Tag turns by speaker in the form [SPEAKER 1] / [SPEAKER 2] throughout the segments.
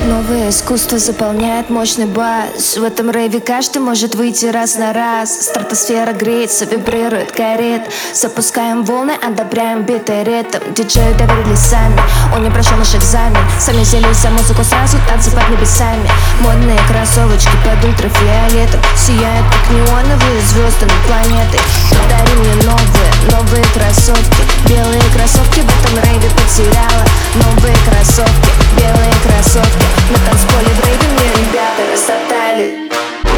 [SPEAKER 1] Новое искусство заполняет мощный бас. В этом рейве каждый может выйти раз на раз. Стратосфера греется, вибрирует, горит. Запускаем волны, одобряем битый ритм. Диджею доверили сами, он не прошел наш экзамен. Сами взялись за музыку сразу, танцы под небесами. Модные кроссовочки под ультрафиолетом сияют, как неоновые звезды над планетой. Подари мне новые кроссовки. Белые кроссовки в этом рейве потеряла. Новые кроссовки, белые кроссовки. На танцполе в рейве мне ребята растоптали.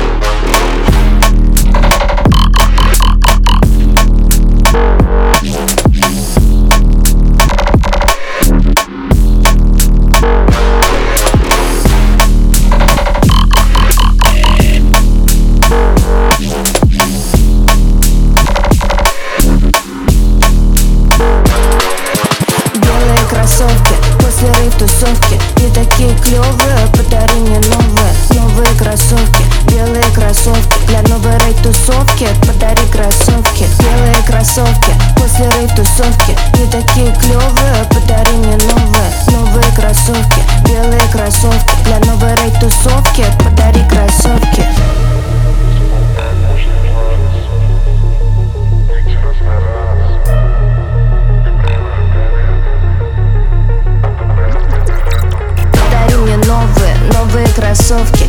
[SPEAKER 1] После рейв-тусовки не такие клёвые, подари мне новые кроссовки, белые кроссовки. Для новой рейв-тусовки подари кроссовки, белые кроссовки. После рейв-тусовки не такие клёвые, подари мне новые кроссовки, белые кроссовки. Для новой рейв-тусовки подари кроссовки. Новые кроссовки.